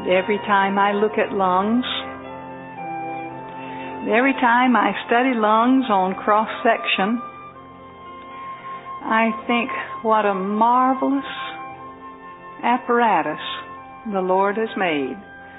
Every time I look at lungs, every time I study lungs on cross-section, I think what a marvelous apparatus the Lord has made.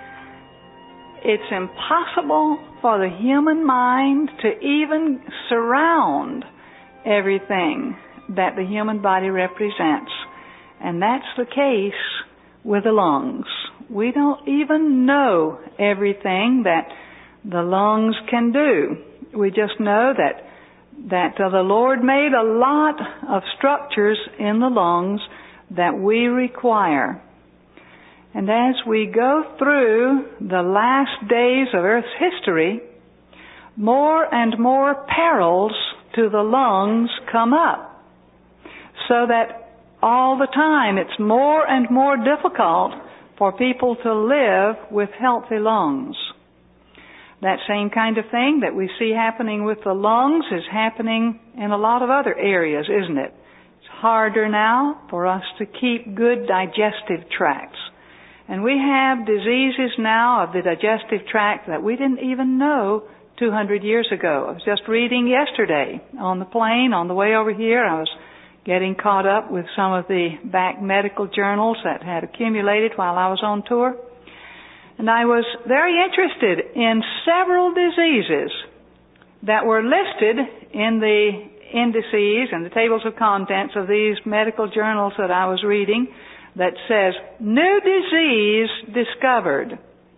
It's impossible for the human mind to even surround everything that the human body represents. And that's the case with the lungs. We don't even know everything that the lungs can do. We just know that the Lord made a lot of structures in the lungs that we require. And as we go through the last days of Earth's history, more and more perils to the lungs come up, so that all the time it's more and more difficult for people to live with healthy lungs. That same kind of thing that we see happening with the lungs is happening in a lot of other areas, isn't it? It's harder now for us to keep good digestive tracts. And we have diseases now of the digestive tract that we didn't even know 200 years ago. I was just reading yesterday on the plane on the way over here. I was getting caught up with some of the back medical journals that had accumulated while I was on tour. And I was very interested in several diseases that were listed in the indices and the tables of contents of these medical journals that I was reading that says, new disease discovered.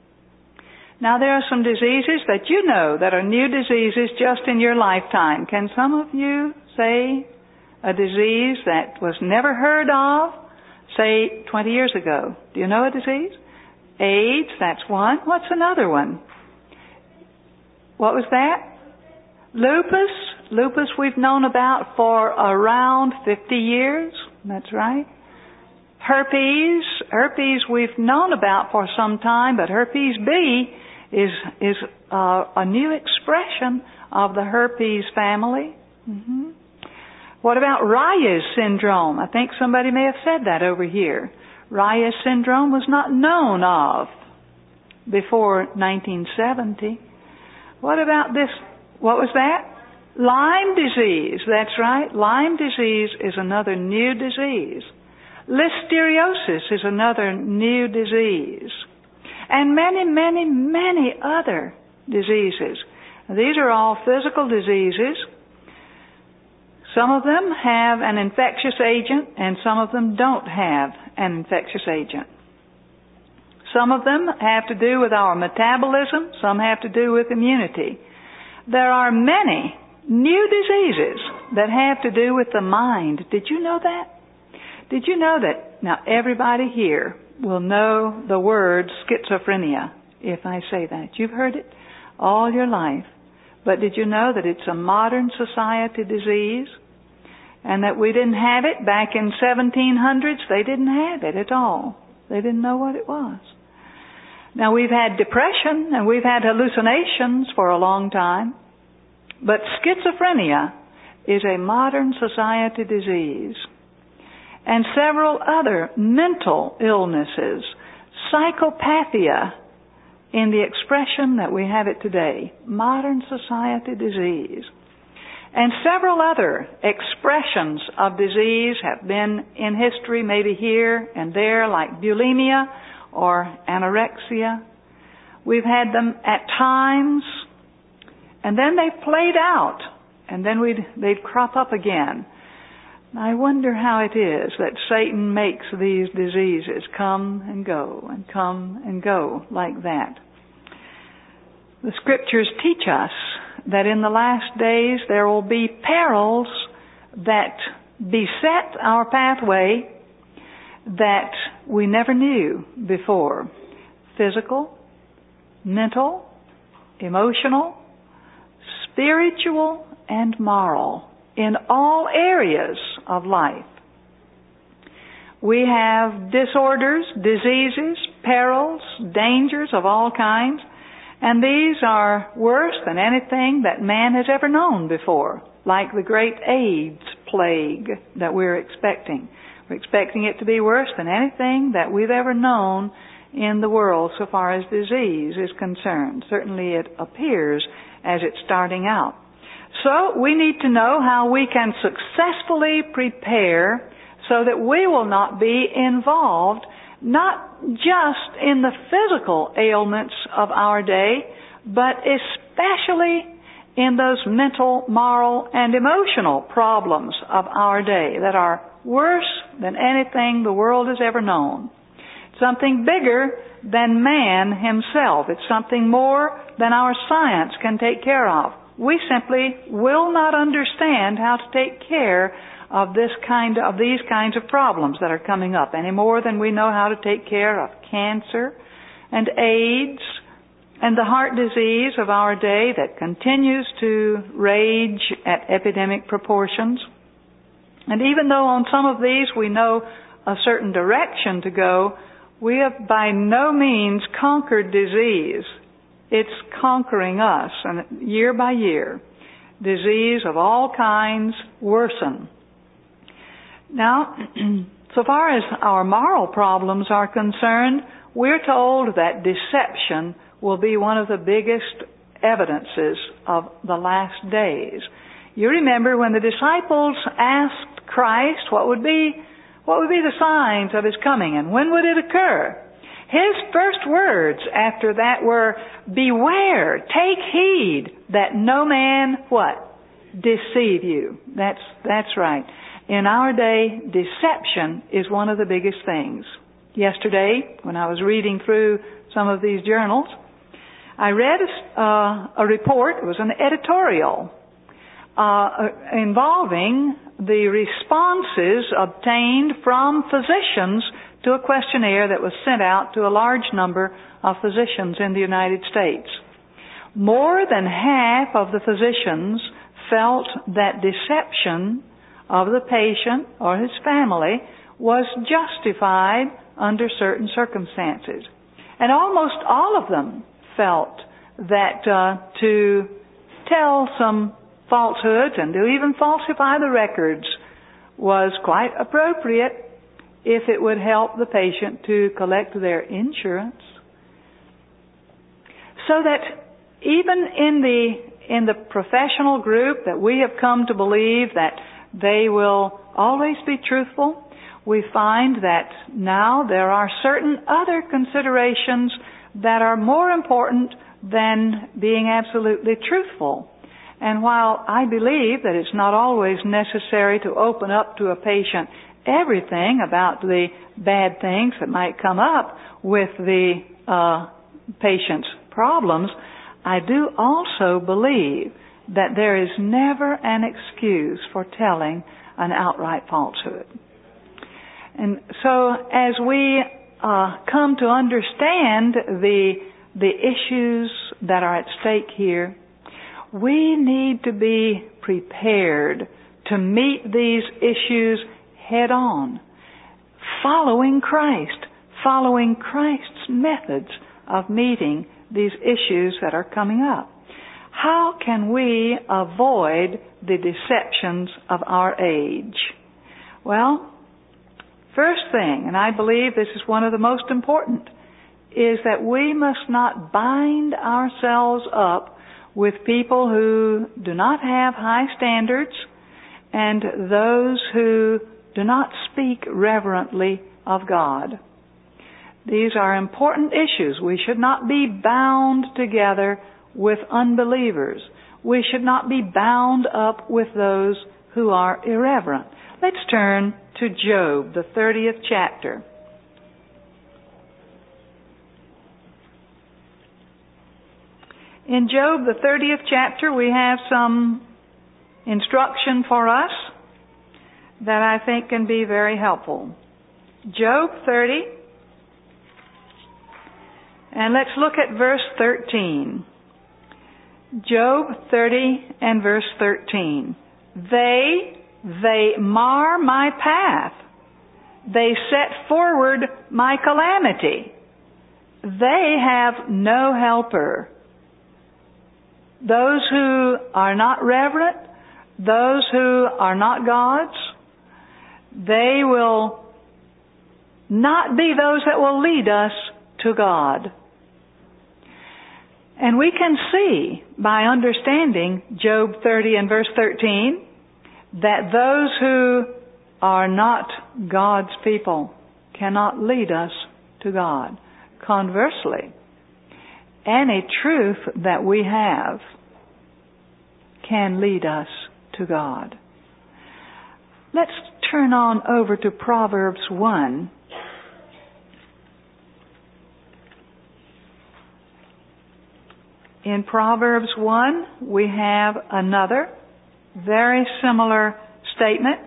Now there are some diseases that you know that are new diseases just in your lifetime. Can some of you say a disease that was never heard of, say 20 years ago? Do you know a disease? AIDS, that's one. What's another one? What was that? Lupus. Lupus we've known about for around 50 years. That's right. Herpes. Herpes we've known about for some time, but herpes B is a new expression of the herpes family. Mm-hmm. What about Reye's syndrome? I think somebody may have said that over here. Reye's syndrome was not known of before 1970. What about this? What was that? Lyme disease. That's right. Lyme disease is another new disease. Listeriosis is another new disease. And many, many, many other diseases. These are all physical diseases. Some of them have an infectious agent and some of them don't have an infectious agent. Some of them have to do with our metabolism. Some have to do with immunity. There are many new diseases that have to do with the mind. Did you know that? Did you know that? Now everybody here will know the word schizophrenia if I say that. You've heard it all your life. But did you know that it's a modern society disease? And that we didn't have it back in 1700s? They didn't have it at all. They didn't know what it was. Now we've had depression and we've had hallucinations for a long time. But schizophrenia is a modern society disease. And several other mental illnesses. Psychopathia in the expression that we have it today. Modern society disease. And several other expressions of disease have been in history, maybe here and there, like bulimia or anorexia. We've had them at times, and then they've played out, and then they'd crop up again. I wonder how it is that Satan makes these diseases come and go and come and go like that. The Scriptures teach us that in the last days there will be perils that beset our pathway that we never knew before. Physical, mental, emotional, spiritual, and moral. In all areas of life. We have disorders, diseases, perils, dangers of all kinds, and these are worse than anything that man has ever known before, like the great AIDS plague that we're expecting. We're expecting it to be worse than anything that we've ever known in the world so far as disease is concerned. Certainly it appears as it's starting out. So we need to know how we can successfully prepare so that we will not be involved not just in the physical ailments of our day, but especially in those mental, moral, and emotional problems of our day that are worse than anything the world has ever known. Something bigger than man himself. It's something more than our science can take care of. We simply will not understand how to take care of these kinds of problems that are coming up any more than we know how to take care of cancer and AIDS and the heart disease of our day that continues to rage at epidemic proportions. And even though on some of these we know a certain direction to go, we have by no means conquered disease. It's conquering us, and year by year, disease of all kinds worsen. Now, so far as our moral problems are concerned, we're told that deception will be one of the biggest evidences of the last days. You remember when the disciples asked Christ what would be the signs of His coming and when would it occur? His first words after that were, beware, take heed that no man, what? Deceive you. That's right. In our day, deception is one of the biggest things. Yesterday, when I was reading through some of these journals, I read a report. It was an editorial involving the responses obtained from physicians to a questionnaire that was sent out to a large number of physicians in the United States. More than half of the physicians felt that deception of the patient or his family was justified under certain circumstances. And almost all of them felt that to tell some falsehoods and to even falsify the records was quite appropriate if it would help the patient to collect their insurance. So that even in the professional group that we have come to believe that they will always be truthful, we find that now there are certain other considerations that are more important than being absolutely truthful. And while I believe that it's not always necessary to open up to a patient everything about the bad things that might come up with the patient's problems, I do also believe that there is never an excuse for telling an outright falsehood. And so as we come to understand the issues that are at stake here, we need to be prepared to meet these issues head on, following Christ's methods of meeting these issues that are coming up. How can we avoid the deceptions of our age? Well, first thing, and I believe this is one of the most important, is that we must not bind ourselves up with people who do not have high standards and those who do not speak reverently of God. These are important issues. We should not be bound together with unbelievers. We should not be bound up with those who are irreverent. Let's turn to Job, the 30th chapter. In Job, the 30th chapter, we have some instruction for us that I think can be very helpful. Job 30, and let's look at verse 13. Job 30 and verse 13. They mar my path. They set forward my calamity. They have no helper. Those who are not reverent, those who are not God's, they will not be those that will lead us to God. And we can see by understanding Job 30 and verse 13 that those who are not God's people cannot lead us to God. Conversely, any truth that we have can lead us to God. Let's turn on over to Proverbs 1. In Proverbs 1, we have another very similar statement.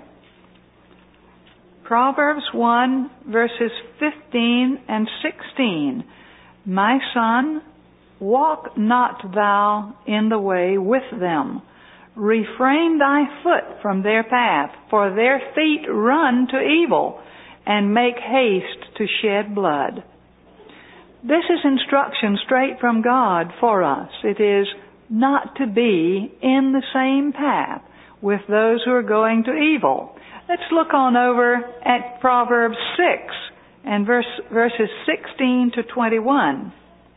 Proverbs 1, verses 15 and 16. My son, walk not thou in the way with them. Refrain thy foot from their path, for their feet run to evil, and make haste to shed blood. This is instruction straight from God for us. It is not to be in the same path with those who are going to evil. Let's look on over at Proverbs 6 and verses 16 to 21.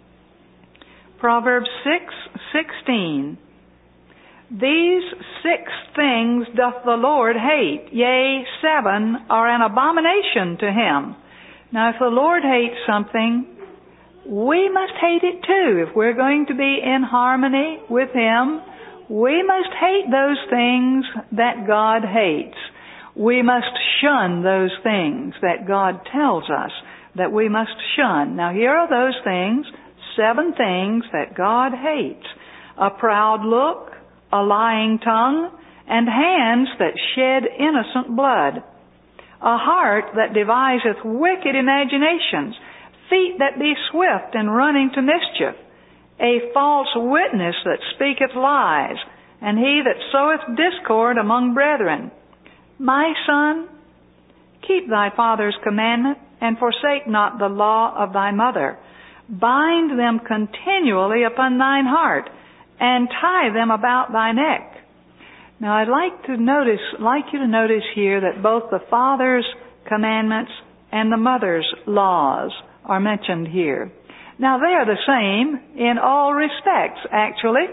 Proverbs 6:16. These 6 things doth the Lord hate, yea, 7 are an abomination to him. Now, if the Lord hates something, we must hate it too. If we're going to be in harmony with him, we must hate those things that God hates. We must shun those things that God tells us that we must shun. Now, here are those things, 7 things that God hates. A proud look, a lying tongue, and hands that shed innocent blood. A heart that deviseth wicked imaginations, feet that be swift in running to mischief, a false witness that speaketh lies, and he that soweth discord among brethren. My son, keep thy father's commandment, and forsake not the law of thy mother. Bind them continually upon thine heart, and tie them about thy neck. Now, I'd like you to notice here that both the father's commandments and the mother's laws are mentioned here. Now, they are the same in all respects, actually.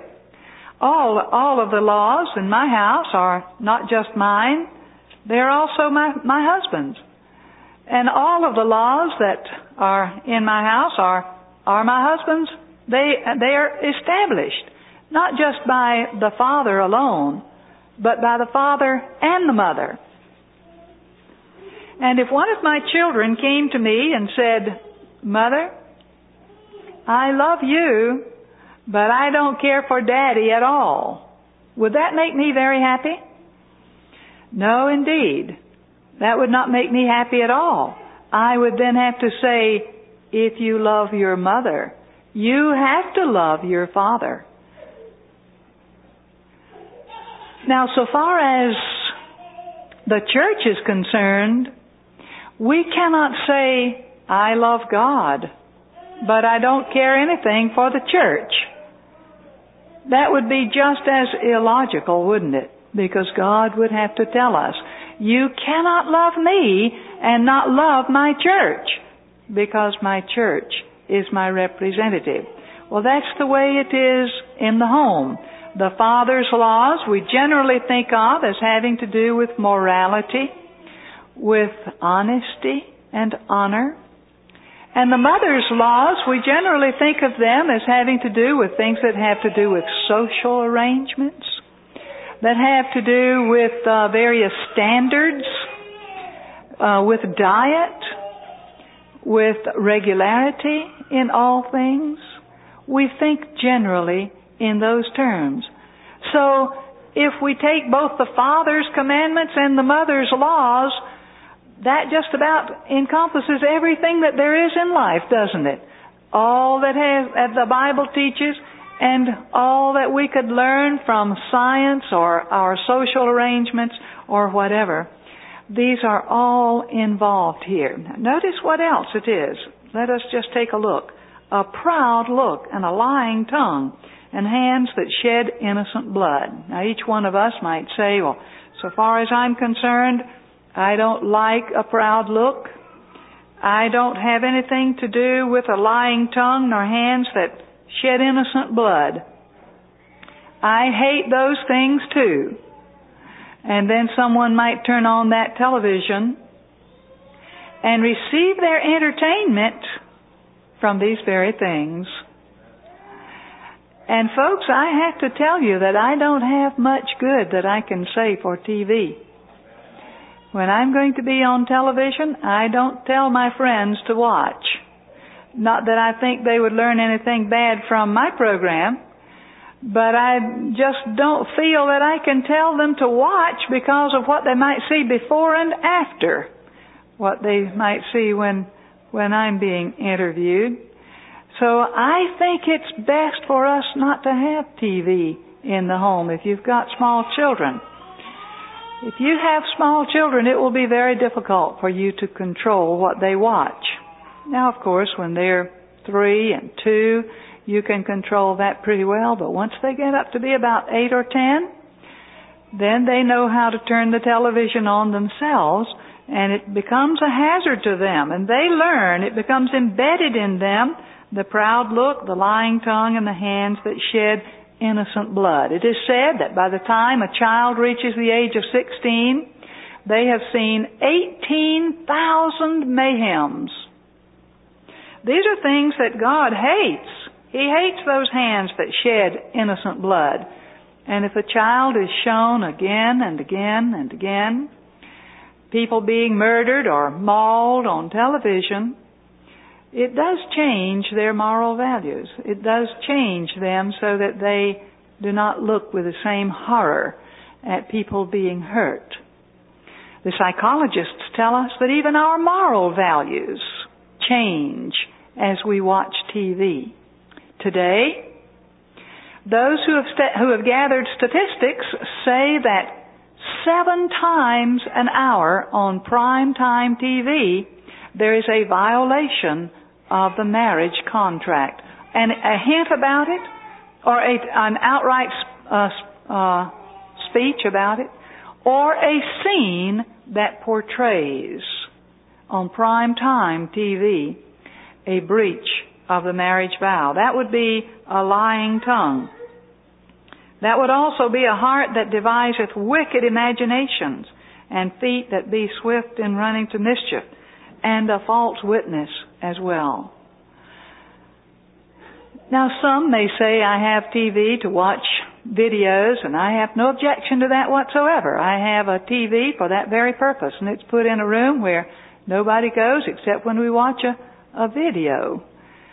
All of the laws in my house are not just mine, they're also my husband's. And all of the laws that are in my house are my husband's. They are established, not just by the father alone, but by the father and the mother. And if one of my children came to me and said, Mother, I love you, but I don't care for Daddy at all, would that make me very happy? No, indeed. That would not make me happy at all. I would then have to say, if you love your mother, you have to love your father. Now, so far as the church is concerned, we cannot say, I love God, but I don't care anything for the church. That would be just as illogical, wouldn't it? Because God would have to tell us, you cannot love me and not love my church, because my church is my representative. Well, that's the way it is in the home. The father's laws we generally think of as having to do with morality, with honesty and honor. And the mother's laws, we generally think of them as having to do with things that have to do with social arrangements, that have to do with various standards, with diet, with regularity in all things. We think generally in those terms. So if we take both the father's commandments and the mother's laws, that just about encompasses everything that there is in life, doesn't it? All that the Bible teaches and all that we could learn from science or our social arrangements or whatever. These are all involved here. Now, notice what else it is. Let us just take a look. A proud look and a lying tongue and hands that shed innocent blood. Now, each one of us might say, well, so far as I'm concerned, I don't like a proud look. I don't have anything to do with a lying tongue nor hands that shed innocent blood. I hate those things too. And then someone might turn on that television and receive their entertainment from these very things. And folks, I have to tell you that I don't have much good that I can say for TV. When I'm going to be on television, I don't tell my friends to watch. Not that I think they would learn anything bad from my program, but I just don't feel that I can tell them to watch because of what they might see before and after, what they might see when I'm being interviewed. So I think it's best for us not to have TV in the home if you've got small children. If you have small children, it will be very difficult for you to control what they watch. Now, of course, when they're 3 and 2, you can control that pretty well, but once they get up to be about 8 or 10, then they know how to turn the television on themselves, and it becomes a hazard to them, and they learn, it becomes embedded in them, the proud look, the lying tongue, and the hands that shed innocent blood. It is said that by the time a child reaches the age of 16, they have seen 18,000 mayhems. These are things that God hates. He hates those hands that shed innocent blood. And if a child is shown again and again and again, people being murdered or mauled on television, it does change their moral values. It does change them so that they do not look with the same horror at people being hurt. The psychologists tell us that even our moral values change as we watch TV. Today, those who have gathered statistics say that 7 times an hour on prime time TV, there is a violation of the marriage contract. And a hint about it, or an outright speech about it, or a scene that portrays on prime time TV a breach of the marriage vow. That would be a lying tongue. That would also be a heart that deviseth wicked imaginations, and feet that be swift in running to mischief, and a false witness as well. Now, some may say, I have TV to watch videos, and I have no objection to that whatsoever. I have a TV for that very purpose, and it's put in a room where nobody goes except when we watch a video.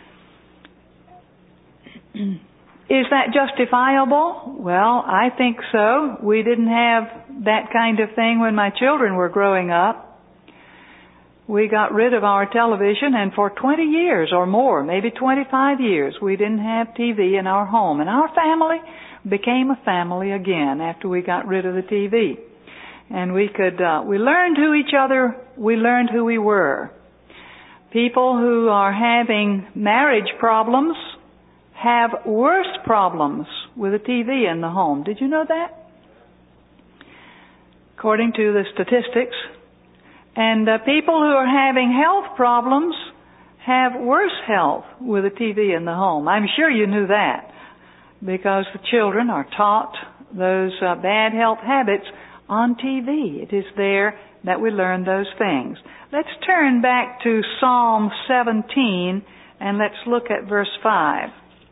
Is that justifiable? Well, I think so. We didn't have that kind of thing when my children were growing up. We got rid of our television, and for 20 years or more, maybe 25 years, we didn't have TV in our home. And our family became a family again after we got rid of the TV. And we learned we learned who we were. People who are having marriage problems have worse problems with a TV in the home. Did you know that? According to the statistics. And people who are having health problems have worse health with a TV in the home. I'm sure you knew that, because the children are taught those bad health habits on TV. It is there that we learn those things. Let's turn back to Psalm 17 and let's look at verse 5.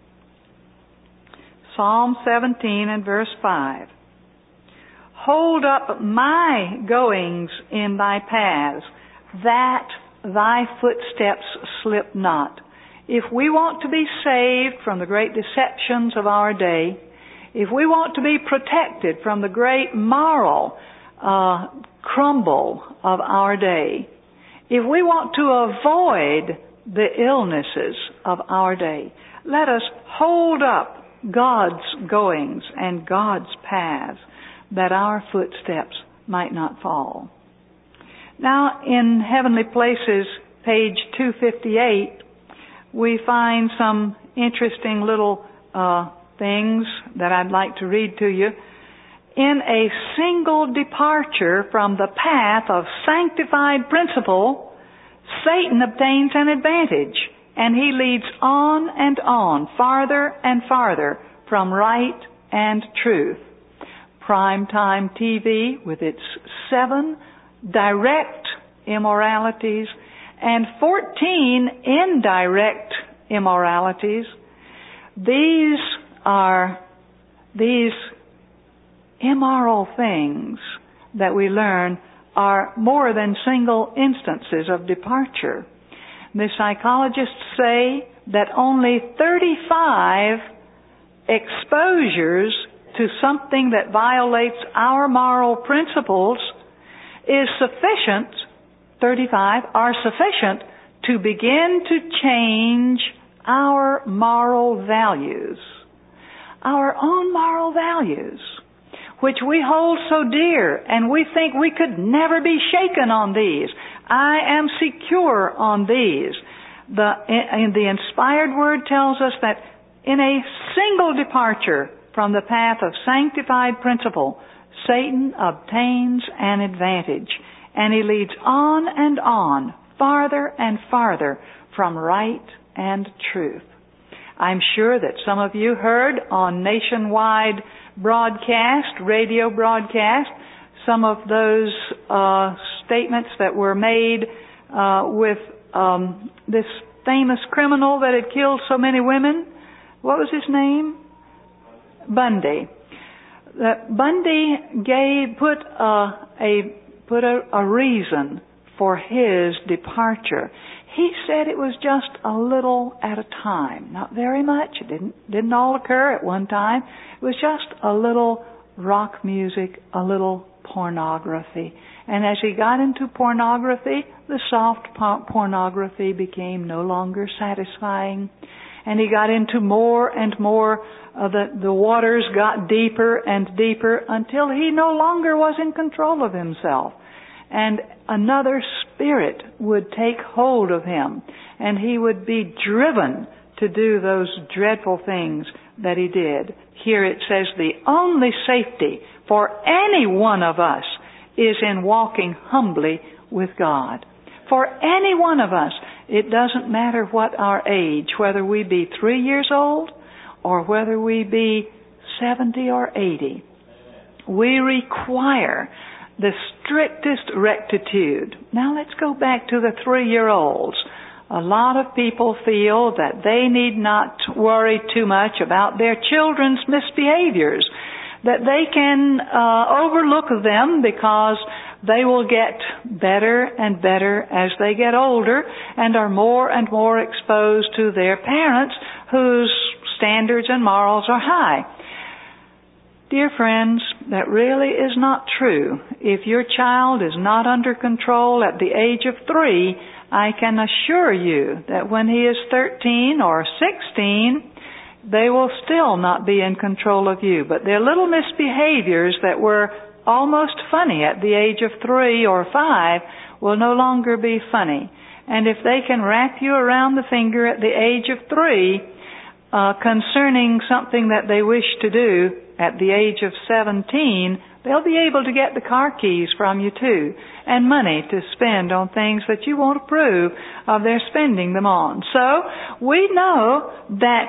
Psalm 17 and verse 5. Hold up my goings in thy paths, that thy footsteps slip not. If we want to be saved from the great deceptions of our day, if we want to be protected from the great moral crumble of our day, if we want to avoid the illnesses of our day, let us hold up God's goings and God's paths, that our footsteps might not fall. Now, in Heavenly Places, page 258, we find some interesting little things that I'd like to read to you. In a single departure from the path of sanctified principle, Satan obtains an advantage, and he leads on, farther and farther from right and truth. Primetime TV, with its 7 direct immoralities and 14 indirect immoralities, these immoral things that we learn are more than single instances of departure. The psychologists say that only 35 exposures to something that violates our moral principles is sufficient, 35 are sufficient to begin to change our moral values. Our own moral values, which we hold so dear, and we think we could never be shaken on these. I am secure on these. The inspired word tells us that in a single departure from the path of sanctified principle, Satan obtains an advantage, and he leads on, farther and farther from right and truth. I'm sure that some of you heard on nationwide broadcast, radio broadcast, some of those statements that were made with this famous criminal that had killed so many women. What was his name? Bundy. Bundy put a reason for his departure. He said it was just a little at a time, not very much. It didn't all occur at one time. It was just a little rock music, a little pornography. And as he got into pornography, the soft pornography became no longer satisfying. And he got into more and more. The waters got deeper and deeper until he no longer was in control of himself. And another spirit would take hold of him, and he would be driven to do those dreadful things that he did. Here it says the only safety for any one of us is in walking humbly with God. For any one of us, it doesn't matter what our age, whether we be 3 years old or whether we be 70 or 80. We require the strictest rectitude. Now let's go back to the 3-year-olds. A lot of people feel that they need not worry too much about their children's misbehaviors, that they can overlook them because they will get better and better as they get older and are more and more exposed to their parents whose standards and morals are high. Dear friends, that really is not true. If your child is not under control at the age of 3, I can assure you that when he is 13 or 16, they will still not be in control of you. But their little misbehaviors that were almost funny at the age of 3 or 5 will no longer be funny. And if they can wrap you around the finger at the age of 3 concerning something that they wish to do, at the age of 17, they'll be able to get the car keys from you too, and money to spend on things that you won't approve of their spending them on. So we know that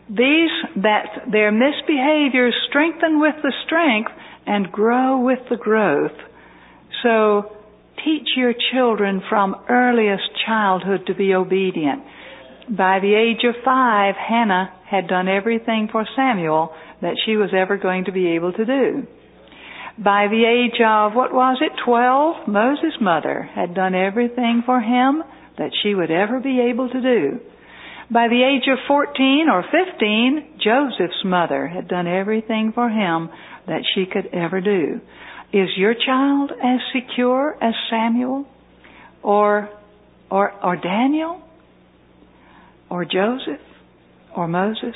their misbehaviors strengthen with the strength and grow with the growth. So teach your children from earliest childhood to be obedient. By the age of 5, Hannah had done everything for Samuel that she was ever going to be able to do. By the age of, 12, Moses' mother had done everything for him that she would ever be able to do. By the age of 14 or 15, Joseph's mother had done everything for him that she could ever do. Is your child as secure as Samuel or Daniel or Joseph or Moses?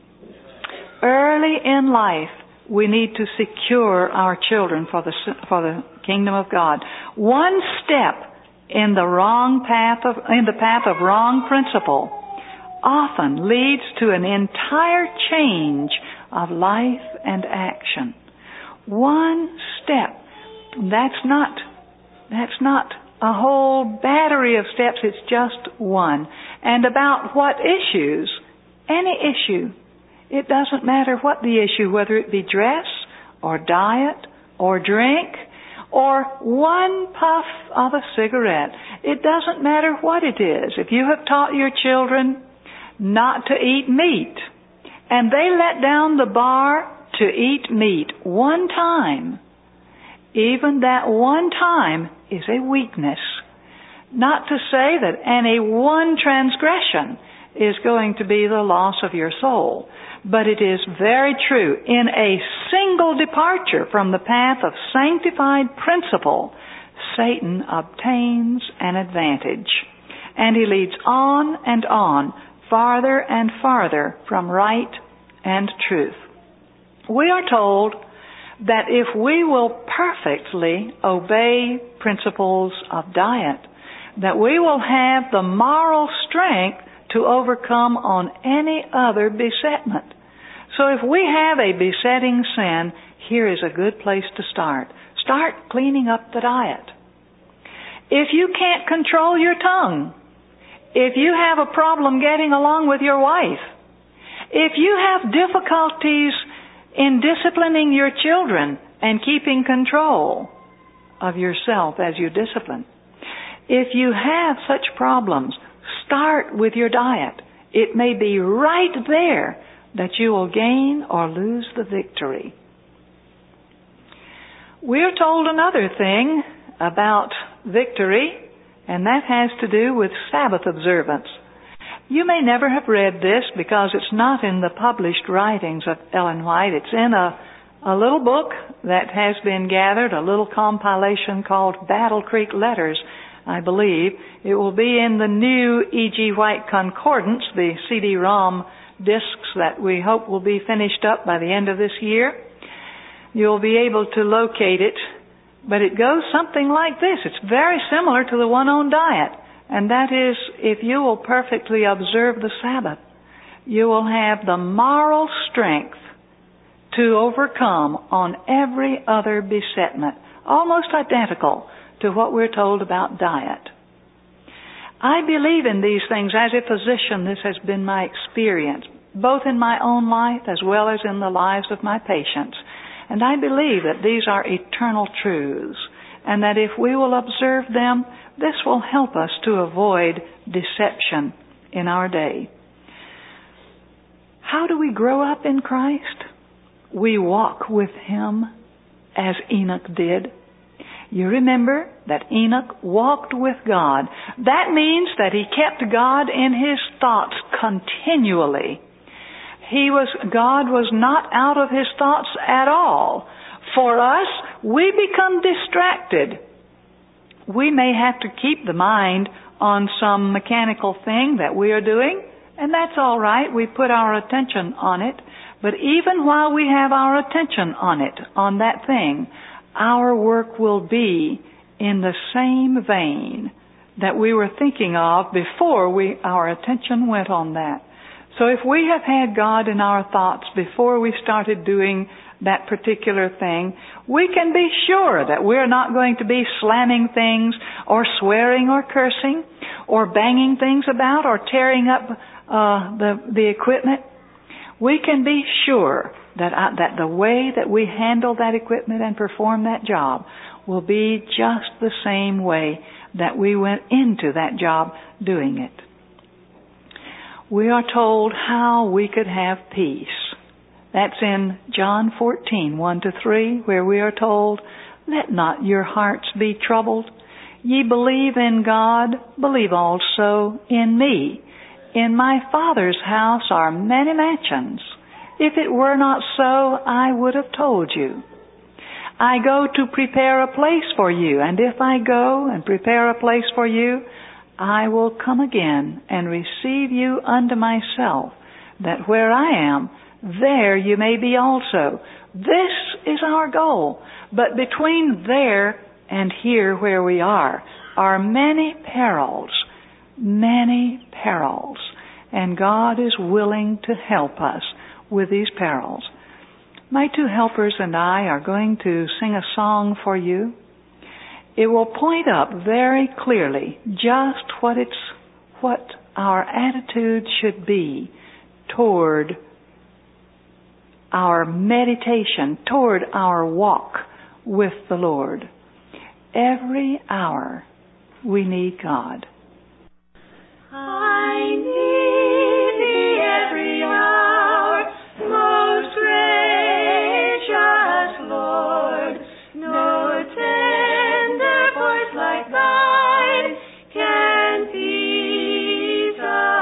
Early in life, we need to secure our children for the kingdom of God. One step in the path of wrong principle often leads to an entire change of life and action. One step. That's not a whole battery of steps. It's just one. And about what issues? Any issue. It doesn't matter what the issue, whether it be dress or diet or drink or one puff of a cigarette. It doesn't matter what it is. If you have taught your children not to eat meat, and they let down the bar to eat meat one time, even that one time is a weakness. Not to say that any one transgression is going to be the loss of your soul, but it is very true. In a single departure from the path of sanctified principle, Satan obtains an advantage, and he leads on, farther and farther from right and truth. We are told that if we will perfectly obey principles of diet, that we will have the moral strength to overcome on any other besetment. So if we have a besetting sin, here is a good place to start. Start cleaning up the diet. If you can't control your tongue, if you have a problem getting along with your wife, if you have difficulties in disciplining your children and keeping control of yourself as you discipline, if you have such problems, start with your diet. It may be right there that you will gain or lose the victory. We're told another thing about victory, and that has to do with Sabbath observance. You may never have read this because it's not in the published writings of Ellen White. It's in a little book that has been gathered, a little compilation called Battle Creek Letters, I believe. It will be in the new E.G. White Concordance, the CD-ROM discs that we hope will be finished up by the end of this year. You'll be able to locate it, but it goes something like this. It's very similar to the one on diet, and that is, if you will perfectly observe the Sabbath, you will have the moral strength to overcome on every other besetment, almost identical to what we're told about diet. I believe in these things. As a physician, this has been my experience, both in my own life as well as in the lives of my patients. And I believe that these are eternal truths, and that if we will observe them, this will help us to avoid deception in our day. How do we grow up in Christ? We walk with Him as Enoch did. You remember that Enoch walked with God. That means that he kept God in his thoughts continually. God was not out of his thoughts at all. For us, we become distracted. We may have to keep the mind on some mechanical thing that we are doing, and that's all right. We put our attention on it. But even while we have our attention on it, on that thing, our work will be in the same vein that we were thinking of before our attention went on that. So if we have had God in our thoughts before we started doing that particular thing, we can be sure that we're not going to be slamming things or swearing or cursing or banging things about or tearing up the equipment. We can be sure that the way that we handle that equipment and perform that job will be just the same way that we went into that job doing it. We are told how we could have peace. That's in John 14, 1-3, where we are told, "Let not your hearts be troubled. Ye believe in God, believe also in me. In my Father's house are many mansions. If it were not so, I would have told you. I go to prepare a place for you, and if I go and prepare a place for you, I will come again and receive you unto myself, that where I am, there you may be also." This is our goal. But between there and here where we are many perils, and God is willing to help us with these perils. My two helpers and I are going to sing a song for you, it will point up very clearly just what our attitude should be toward our meditation, toward our walk with the Lord. Every hour we need God. I need Thee every hour, most gracious Lord. No tender voice like Thine can peace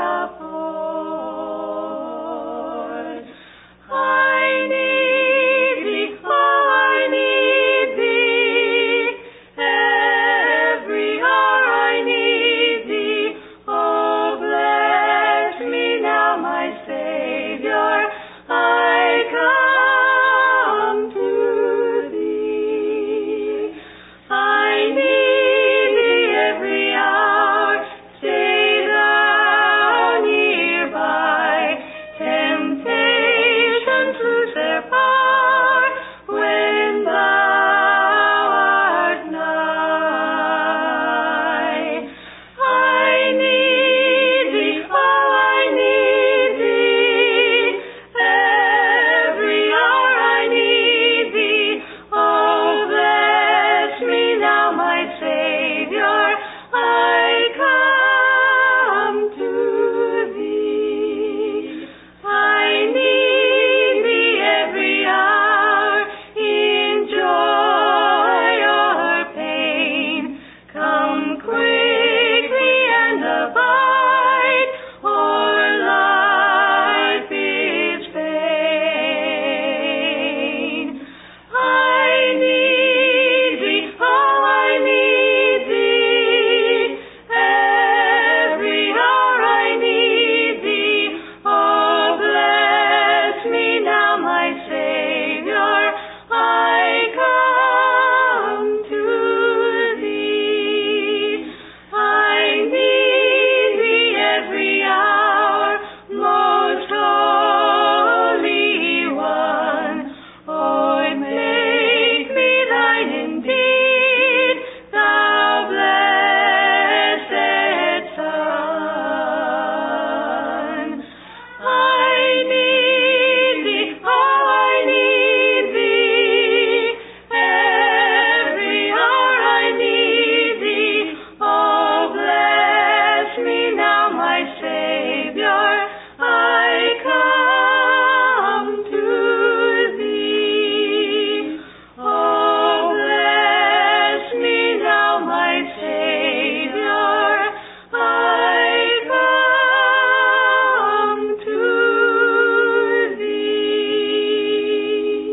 afford. I need Thee, oh, I need Thee. Every hour I need Thee. Oh, bless me now, my Savior. I come to Thee. I need Thee every hour. Stay Thou nearby. Temptations lose their power when Thou art nigh. I need Thee, oh, I need Thee. Every hour I need Thee. Oh, bless me now, my Savior. I come to Thee. I need Thee every hour, in joy or pain. Come quickly and abide, or life is vain. I need Thee, oh, I need Thee. Every hour I need Thee. Oh, bless me now, my Savior. I come to Thee. I need Thee every hour, most Holy One. Oh, make me Thine indeed, Thou blessed Son. I need Thee, oh, I need Thee. Every hour I need Thee. Oh, bless me now, my Savior. I come to Thee. Oh, bless me now, my Savior. I come to Thee.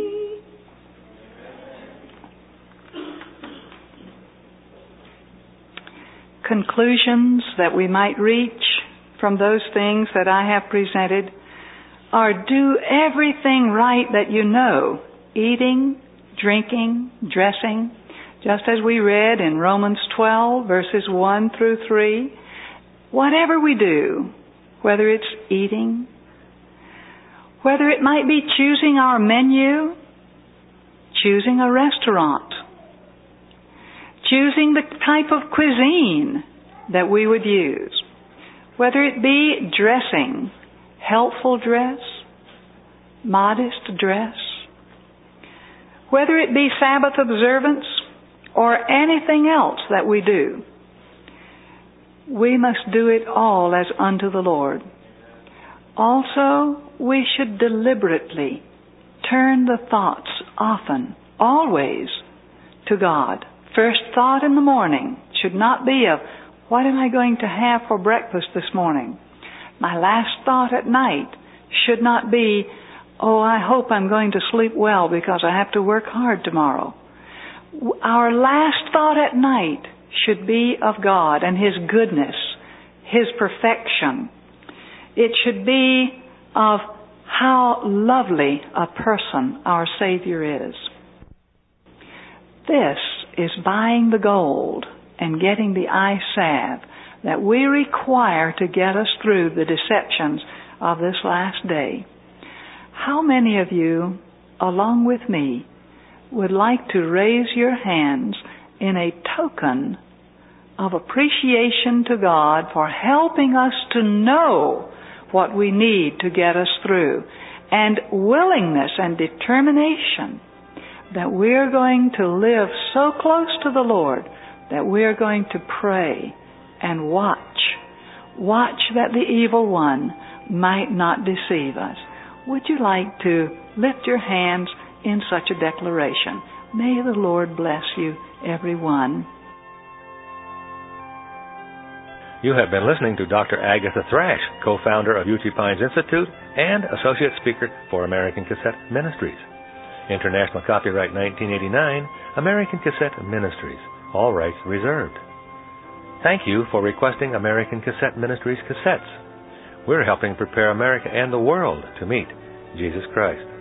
Conclusions that we might reach from those things that I have presented are: do everything right that you know, eating, drinking, dressing, just as we read in Romans 12, verses 1 through 3. Whatever we do, whether it's eating, whether it might be choosing our menu, choosing a restaurant, choosing the type of cuisine that we would use, whether it be dressing, helpful dress, modest dress, whether it be Sabbath observance or anything else that we do, we must do it all as unto the Lord. Also, we should deliberately turn the thoughts often, always, to God. First thought in the morning should not be of, what am I going to have for breakfast this morning? My last thought at night should not be, oh, I hope I'm going to sleep well because I have to work hard tomorrow. Our last thought at night should be of God and His goodness, His perfection. It should be of how lovely a person our Savior is. This is buying the gold and getting the eye salve that we require to get us through the deceptions of this last day. How many of you, along with me, would like to raise your hands in a token of appreciation to God for helping us to know what we need to get us through, and willingness and determination that we're going to live so close to the Lord that we're going to pray and watch that the evil one might not deceive us. Would you like to lift your hands in such a declaration? May the Lord bless you, everyone. You have been listening to Dr. Agatha Thrash, co-founder of UT Pines Institute and associate speaker for American Cassette Ministries. International copyright 1989, American Cassette Ministries. All rights reserved. Thank you for requesting American Cassette Ministries cassettes. We're helping prepare America and the world to meet Jesus Christ.